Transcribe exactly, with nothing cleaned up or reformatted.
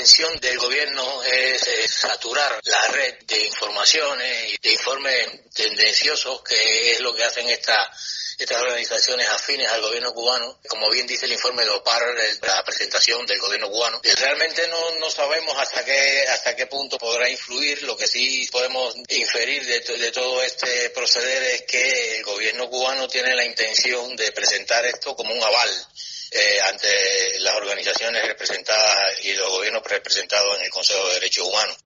intención del gobierno es, es saturar la red de informaciones y de informes tendenciosos, que es lo que hacen esta estas organizaciones afines al gobierno cubano. Como bien dice el informe de OPAR, la presentación del gobierno cubano, realmente no, no sabemos hasta qué hasta qué punto podrá influir. Lo que sí podemos inferir de, de todo este proceder es que el gobierno cubano tiene la intención de presentar esto como un aval eh, ante las organizaciones representadas y los gobiernos representados en el Consejo de Derechos Humanos.